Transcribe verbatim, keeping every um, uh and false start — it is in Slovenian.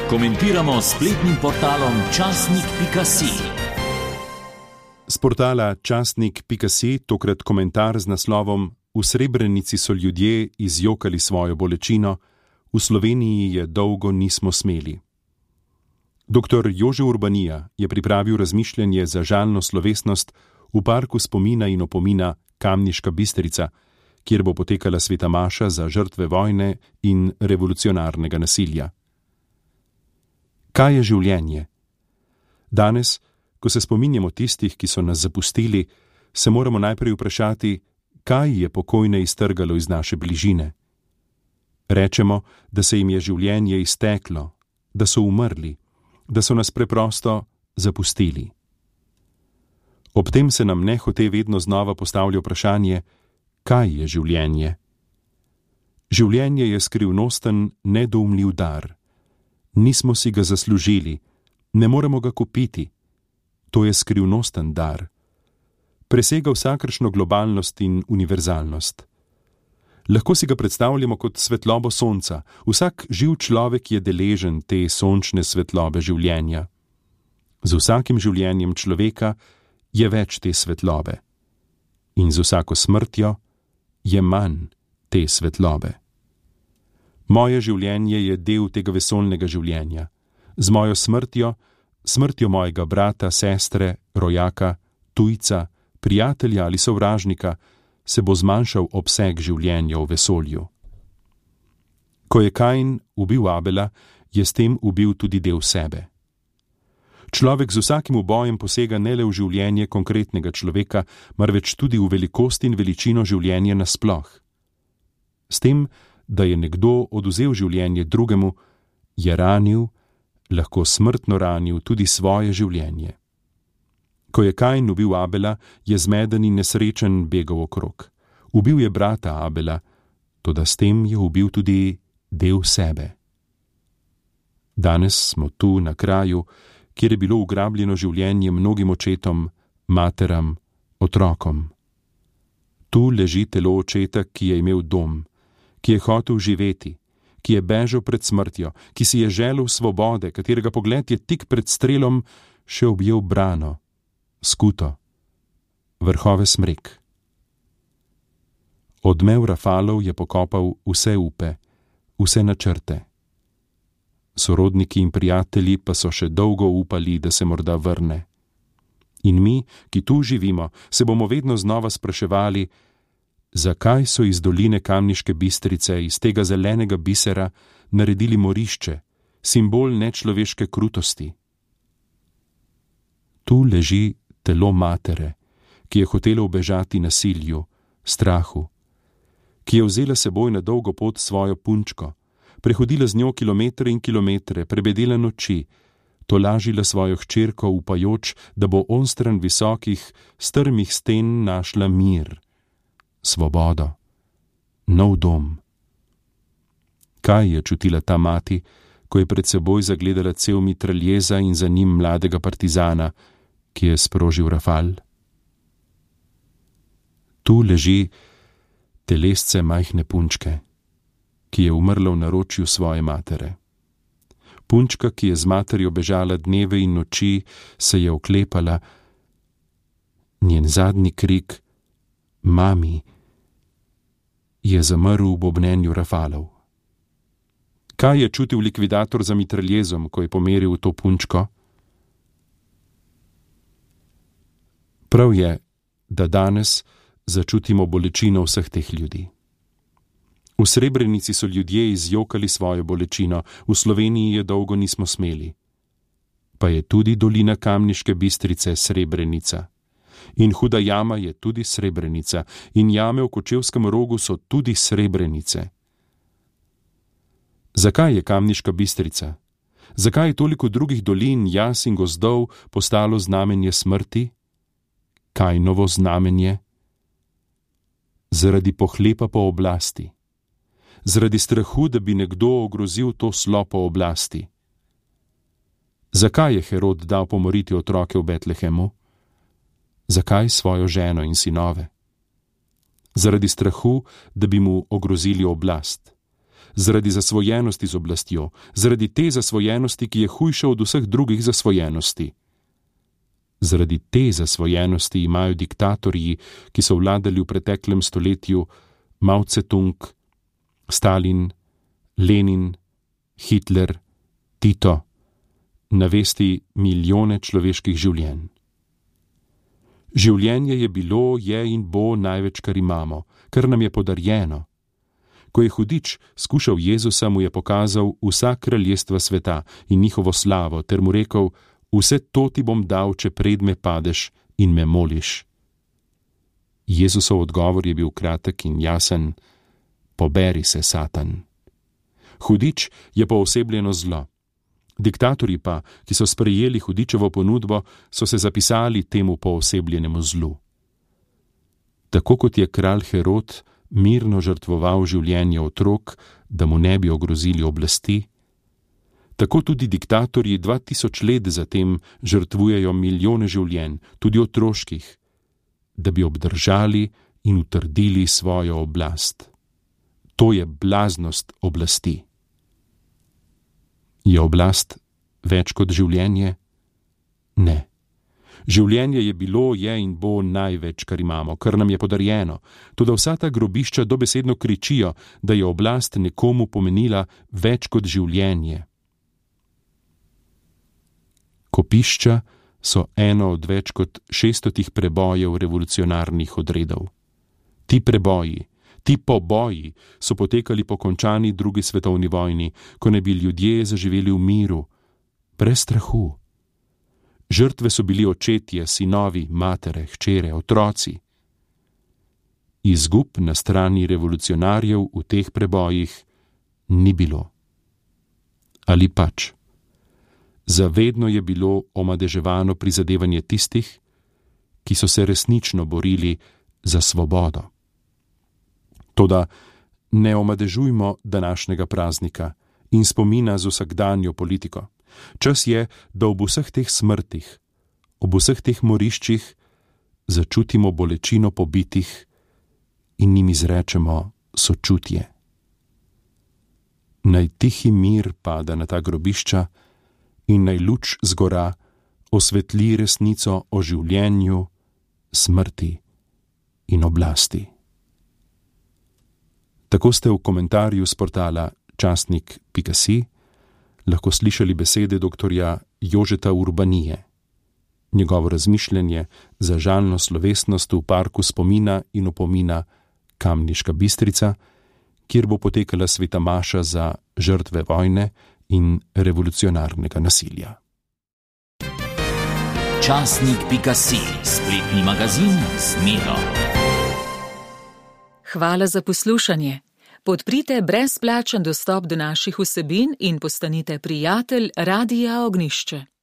Komentiramo s spletnim portalom časnik pika si. Z portala časnik pika si tokrat komentar z naslovom V Srebrenici so ljudje izjokali svojo bolečino, v Sloveniji je dolgo nismo smeli. Doktor Jože Urbanija je pripravil razmišljanje za žalno slovesnost v parku spomina in opomina Kamniška Bistrica, kjer bo potekala sveta maša za žrtve vojne in revolucionarnega nasilja. Kaj je življenje? Danes, ko se spominjamo tistih, ki so nas zapustili, se moramo najprej vprašati, kaj je pokojne iztrgalo iz naše bližine. Rečemo, da se jim je življenje izteklo, da so umrli, da so nas preprosto zapustili. Ob tem se nam nehote vedno znova postavlja vprašanje, kaj je življenje? Življenje je skrivnosten, nedoumljiv dar. Nismo si ga zaslužili, ne moremo ga kupiti. To je skrivnosten dar. Presega vsakršno globalnost in univerzalnost. Lahko si ga predstavljamo kot svetlobo sonca. Vsak živ človek je deležen te sončne svetlobe življenja. Z vsakim življenjem človeka je več te svetlobe. In z vsako smrtjo je manj te svetlobe. Moje življenje je del tega vesoljnega življenja. Z mojo smrtjo, smrtjo mojega brata, sestre, rojaka, tujca, prijatelja ali sovražnika, se bo zmanjšal obseg življenja v vesolju. Ko je Kain ubil Abela, je s tem ubil tudi del sebe. Človek z vsakim ubojem posega ne le v življenje konkretnega človeka, marveč tudi v velikost in veličino življenja nasploh. S tem, da je nekdo oduzel življenje drugemu, je ranil, lahko smrtno ranil tudi svoje življenje. Ko je Kain ubil Abela, je zmeden in nesrečen begal okrog. Ubil je brata Abela, toda s tem je ubil tudi del sebe. Danes smo tu na kraju, kjer je bilo ugrabljeno življenje mnogim očetom, materam, otrokom. Tu leži telo očeta, ki je imel dom, ki je hotel živeti, ki je bežal pred smrtjo, ki si je želel svobode, katerega pogled je tik pred strelom še objel brano, skuto, vrhove smrek. Odmev rafalov je pokopal vse upe, vse načrte. Sorodniki in prijatelji pa so še dolgo upali, da se morda vrne. In mi, ki tu živimo, se bomo vedno znova spraševali, zakaj so iz doline Kamniške Bistrice, iz tega zelenega bisera, naredili morišče, simbol nečloveške krutosti. Tu leži telo matere, ki je hotela ubežati nasilju, strahu, ki je vzela seboj na dolgo pot svojo punčko, prehodila z njo kilometre in kilometre, prebedela noči, tolažila svojo hčerko, upajoč, da bo onstran visokih, strmih sten našla mir, svobodo, nov dom. Kaj je čutila ta mati, ko je pred seboj zagledala cel mitraljeza in za njim mladega partizana, ki je sprožil rafal? Tu leži telesce majhne punčke, ki je umrla v naročju svoje matere. Punčka, ki je z materjo bežala dneve in noči, se je oklepala. Njen zadnji krik, mami, je zamrl v bobnenju rafalov. Kaj je čutil likvidator za mitraljezom, ko je pomeril to punčko? Prav je, da danes začutimo bolečino vseh teh ljudi. V Srebrenici so ljudje izjokali svojo bolečino, v Sloveniji je dolgo nismo smeli. Pa je tudi dolina Kamniške Bistrice Srebrenica. In Huda jama je tudi Srebrenica, in jame v Kočevskem Rogu so tudi Srebrenice. Zakaj je Kamniška Bistrica? Zakaj je toliko drugih dolin, jas in gozdov postalo znamenje smrti? Kainovo znamenje? Zaradi pohlepa po oblasti. Zaradi strahu, da bi nekdo ogrozil to slo po oblasti. Zakaj je Herod dal pomoriti otroke v Betlehemu? Zakaj svojo ženo in sinove? Zaradi strahu, da bi mu ogrozili oblast. zaradi zasvojenosti z oblastjo, zaradi te zasvojenosti, ki je hujša od vseh drugih zasvojenosti. Zaradi te zasvojenosti imajo diktatorji, ki so vladali v preteklem stoletju, Mao Tse-tung, Stalin, Lenin, Hitler, Tito, na vesti milijone človeških življenj. Življenje je bilo, je in bo največ, kar imamo, kar nam je podarjeno. Ko je hudič skušal Jezusa, mu je pokazal vsa kraljestva sveta in njihovo slavo, ter mu rekel: vse to ti bom dal, če pred me padeš in me moliš. Jezusov odgovor je bil kratek in jasen: poberi se, Satan. Hudič je poosebljeno zlo. Diktatorji pa, ki so sprejeli hudičevo ponudbo, so se zapisali temu poosebljenemu zlu. Tako kot je kralj Herod mirno žrtvoval življenje otrok, da mu ne bi ogrozili oblasti, tako tudi diktatorji dva tisoč let zatem žrtvujejo milijone življenj, tudi otroških, da bi obdržali in utrdili svojo oblast. To je blaznost oblasti. Je oblast več kot življenje? Ne. Življenje je bilo, je in bo največ, kar imamo, kar nam je podarjeno, toda vsa ta grobišča dobesedno kričijo, da je oblast nekomu pomenila več kot življenje. Kopišča so eno od več kot šeststotih prebojev revolucionarnih odredov. Ti preboji, ti poboji so potekali po končani drugi svetovni vojni, ko ne bi ljudje zaživeli v miru, brez strahu. Žrtve so bili očetje, sinovi, matere, hčere, otroci. Izgub na strani revolucionarjev v teh prebojih ni bilo. Ali pač? Zavedno je bilo omadeževano prizadevanje tistih, ki so se resnično borili za svobodo. Toda ne omadežujmo današnjega praznika in spomina z vsakdanjo politiko. Čas je, da ob vseh teh smrtih, ob vseh teh moriščih začutimo bolečino pobitih in njim izrečemo sočutje. Naj tihi mir pada na ta grobišča in naj luč zgora osvetli resnico o življenju, smrti in oblasti. Tako ste v komentarju s portala časnik pika si lahko slišali besede doktorja Jožeta Urbanije. Njegovo razmišljanje za žalno slovesnost v parku spomina in opomina Kamniška Bistrica, kjer bo potekala sveta maša za žrtve vojne in revolucionarnega nasilja. časnik pika si, spletni magazin z Miro. Hvala za poslušanje. Podprite brezplačen dostop do naših vsebin in postanite prijatelj Radia Ognjišče.